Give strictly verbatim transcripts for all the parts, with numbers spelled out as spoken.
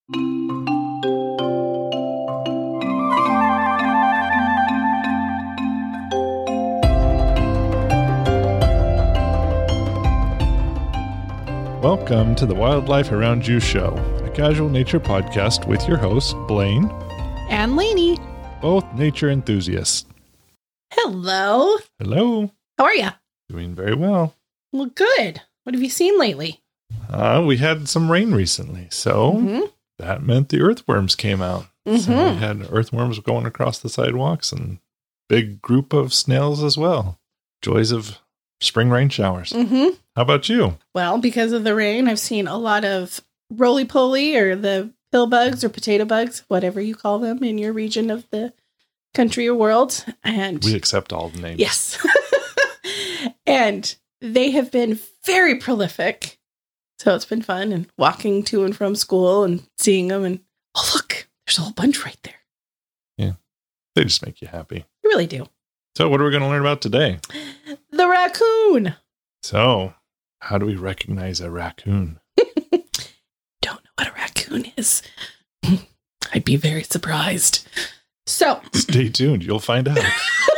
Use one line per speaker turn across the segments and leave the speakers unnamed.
Welcome to the Wildlife Around You Show, a casual nature podcast with your hosts, Blaine
and Lainey,
both nature enthusiasts.
Hello.
Hello.
How are you?
Doing very well.
Well, good. What have you seen lately?
Uh, we had some rain recently, so mm-hmm. that meant the earthworms came out. Mm-hmm. So we had earthworms going across the sidewalks and big group of snails as well. Joys of spring rain showers.
Mm-hmm.
How about you?
Well, because of the rain, I've seen a lot of roly-poly or the pill bugs or potato bugs, whatever you call them in your region of the country or world. And
we accept all the names.
Yes. And they have been very prolific. So it's been fun and walking to and from school and seeing them. And, oh, look, there's a whole bunch right there.
Yeah. They just make you happy.
They really do.
So what are we going to learn about today?
The raccoon.
So how do we recognize a raccoon?
Don't know what a raccoon is. I'd be very surprised. So
stay tuned. You'll find out.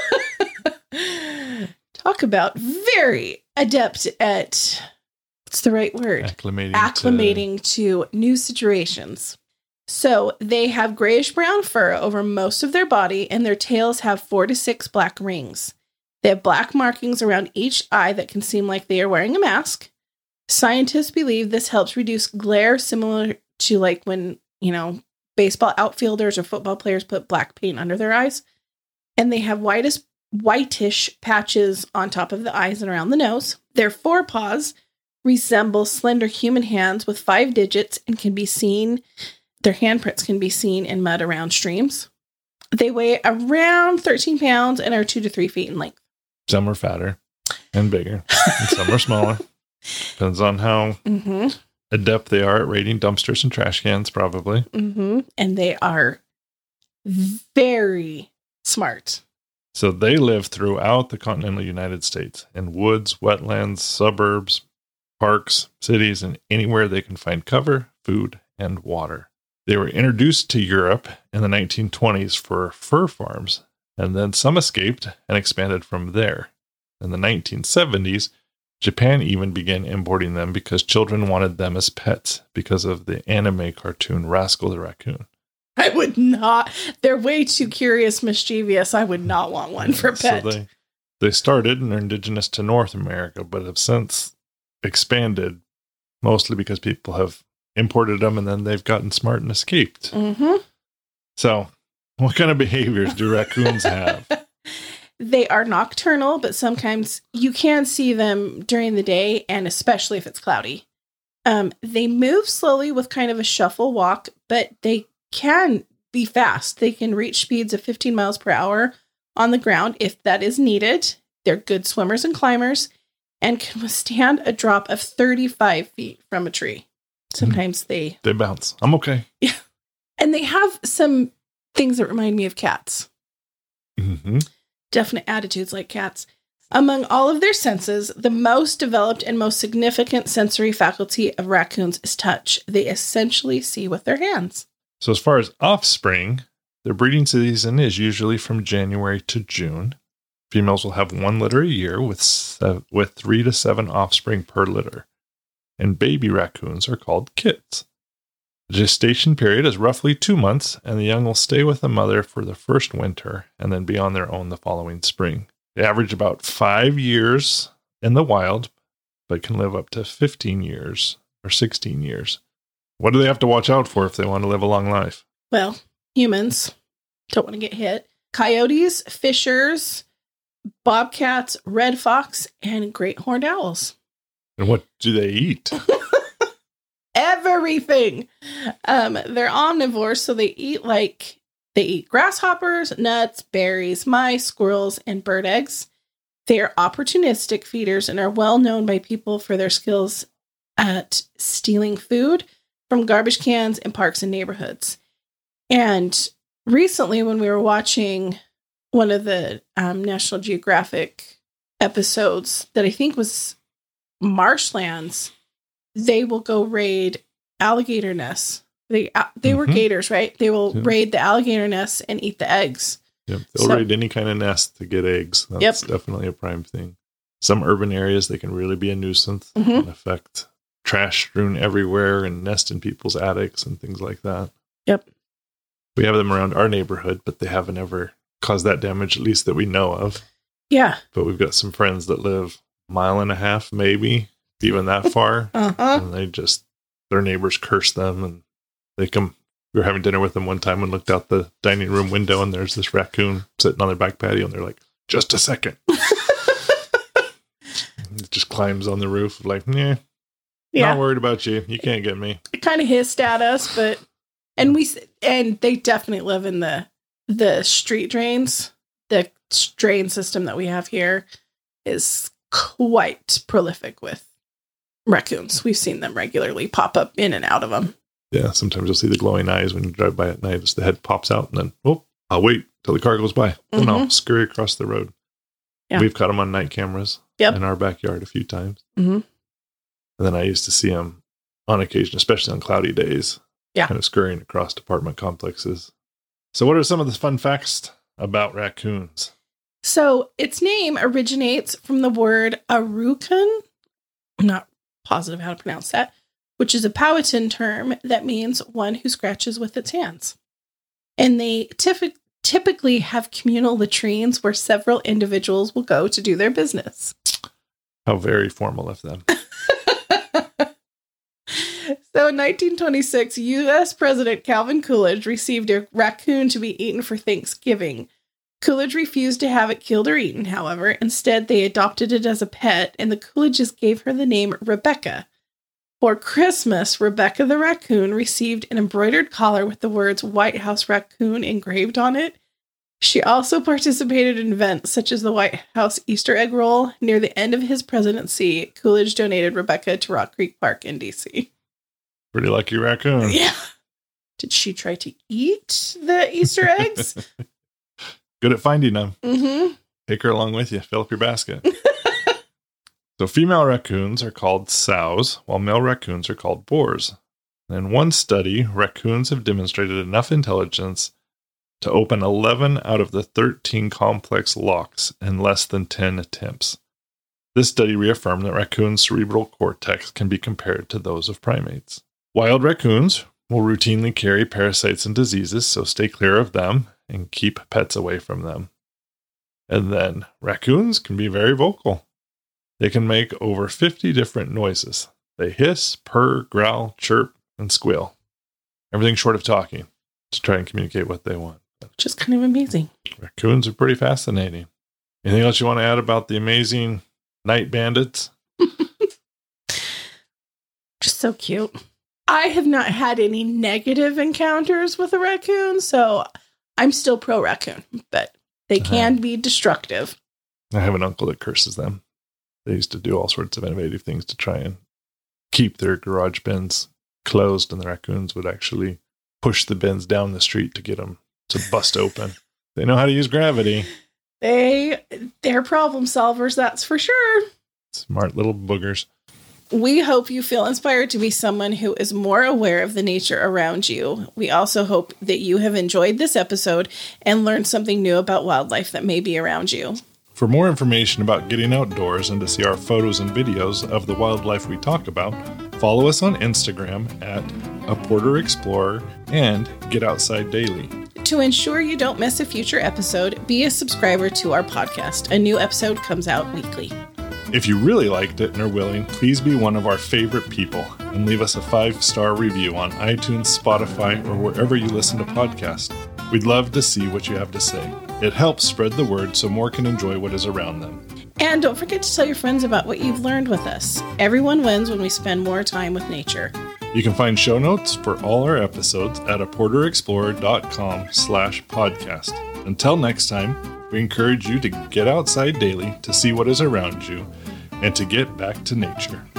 Talk about very adept at, what's the right word?
Acclimating,
Acclimating to... to new situations. So they have grayish brown fur over most of their body, and their tails have four to six black rings. They have black markings around each eye that can seem like they are wearing a mask. Scientists believe this helps reduce glare, similar to like when, you know, baseball outfielders or football players put black paint under their eyes. And they have whitest, whitish patches on top of the eyes and around the nose. Their forepaws resemble slender human hands with five digits and can be seen, their handprints can be seen in mud around streams. They weigh around thirteen pounds and are two to three feet in length.
Some are fatter and bigger, and some are smaller. Depends on how mm-hmm. adept they are at raiding dumpsters and trash cans, probably.
Mm-hmm. And they are very smart.
So they live throughout the continental United States in woods, wetlands, suburbs, parks, cities, and anywhere they can find cover, food, and water. They were introduced to Europe in the nineteen twenties for fur farms, and then some escaped and expanded from there. In the nineteen seventies, Japan even began importing them because children wanted them as pets because of the anime cartoon Rascal the Raccoon.
I would not. They're way too curious, mischievous. I would not want one for a pet.
So they, they started and are indigenous to North America, but have since expanded, mostly because people have imported them and then they've gotten smart and escaped.
Mm-hmm.
So what kind of behaviors do raccoons have?
They are nocturnal, but sometimes you can see them during the day, and especially if it's cloudy. Um, they move slowly with kind of a shuffle walk, but they can be fast. They can reach speeds of fifteen miles per hour on the ground if that is needed. They're good swimmers and climbers and can withstand a drop of thirty-five feet from a tree. Sometimes they...
They bounce. I'm okay.
Yeah. And they have some things that remind me of cats.
Mm-hmm.
Definite attitudes like cats. Among all of their senses, the most developed and most significant sensory faculty of raccoons is touch. They essentially see with their hands.
So as far as offspring, their breeding season is usually from January to June. Females will have one litter a year with sev- with three to seven offspring per litter. And baby raccoons are called kits. The gestation period is roughly two months, and the young will stay with the mother for the first winter and then be on their own the following spring. They average about five years in the wild, but can live up to fifteen years or sixteen years. What do they have to watch out for if they want to live a long life?
Well, humans don't want to get hit. Coyotes, fishers, bobcats, red fox, and great horned owls.
And what do they eat?
Everything. Um, they're omnivores, so they eat like they eat grasshoppers, nuts, berries, mice, squirrels, and bird eggs. They are opportunistic feeders and are well known by people for their skills at stealing food from garbage cans in parks and neighborhoods. And recently, when we were watching one of the um, National Geographic episodes that I think was Marshlands, they will go raid alligator nests They uh, they were
Mhm.
gators, right? They will
Yeah.
raid the alligator nests and eat the eggs.
Yep. They'll
So-
raid any kind of nest to get eggs. That's
Yep.
definitely a prime thing. Some urban areas, they can really be a nuisance
Mhm.
and affect trash strewn everywhere and nest in people's attics and things like that.
Yep.
We have them around our neighborhood, but they haven't ever caused that damage, at least that we know of.
Yeah.
But we've got some friends that live a mile and a half, maybe even that far.
Uh huh.
And they just, their neighbors curse them, and they come. We were having dinner with them one time and looked out the dining room window, and there's this raccoon sitting on their back patio, and they're like, just a second. It just climbs on the roof, like, yeah,
Yeah.
not worried about you. You can't get me.
It kind of hissed at us, but and we s- and they definitely live in the the street drains. The drain system that we have here is quite prolific with raccoons. We've seen them regularly pop up in and out of them.
Yeah, sometimes you'll see the glowing eyes when you drive by at night as the head pops out, and then, oh, I'll wait till the car goes by. And I'll scurry across the road.
Yeah.
We've caught them on night cameras
Yep.
in our backyard a few times.
Mhm.
And then I used to see them on occasion, especially on cloudy days,
Yeah.
kind of scurrying across apartment complexes. So what are some of the fun facts about raccoons?
So its name originates from the word arukun. I'm not positive how to pronounce that, which is a Powhatan term that means one who scratches with its hands. And they typ- typically have communal latrines where several individuals will go to do their business.
How very formal of them.
So in nineteen twenty-six, U S President Calvin Coolidge received a raccoon to be eaten for Thanksgiving. Coolidge refused to have it killed or eaten, however. Instead, they adopted it as a pet, and the Coolidges gave her the name Rebecca. For Christmas, Rebecca the raccoon received an embroidered collar with the words White House Raccoon engraved on it. She also participated in events such as the White House Easter egg roll. Near the end of his presidency, Coolidge donated Rebecca to Rock Creek Park in D C
Pretty lucky raccoon.
Yeah. Did she try to eat the Easter eggs?
Good at finding them.
Mm-hmm.
Take her along with you. Fill up your basket. So female raccoons are called sows, while male raccoons are called boars. And in one study, raccoons have demonstrated enough intelligence to open eleven out of the thirteen complex locks in less than ten attempts. This study reaffirmed that raccoons' cerebral cortex can be compared to those of primates. Wild raccoons will routinely carry parasites and diseases, so stay clear of them and keep pets away from them. And then raccoons can be very vocal. They can make over fifty different noises. They hiss, purr, growl, chirp, and squeal. Everything short of talking to try and communicate what they want.
Which is kind of amazing.
Raccoons are pretty fascinating. Anything else you want to add about the amazing night bandits?
Just so cute. I have not had any negative encounters with a raccoon, so I'm still pro raccoon, but they can be destructive.
I have an uncle that curses them. They used to do all sorts of innovative things to try and keep their garage bins closed, and the raccoons would actually push the bins down the street to get them to bust open. They know how to use gravity.
They, they're problem solvers, that's for sure.
Smart little boogers.
We hope you feel inspired to be someone who is more aware of the nature around you. We also hope that you have enjoyed this episode and learned something new about wildlife that may be around you.
For more information about getting outdoors and to see our photos and videos of the wildlife we talk about, follow us on Instagram at A Porter Explorer and Get Outside Daily.
To ensure you don't miss a future episode, be a subscriber to our podcast. A new episode comes out weekly.
If you really liked it and are willing, please be one of our favorite people and leave us a five-star review on iTunes, Spotify, or wherever you listen to podcasts. We'd love to see what you have to say. It helps spread the word so more can enjoy what is around them.
And don't forget to tell your friends about what you've learned with us. Everyone wins when we spend more time with nature.
You can find show notes for all our episodes at a porter explorer dot com slash podcast. Until next time, we encourage you to get outside daily to see what is around you and to get back to nature.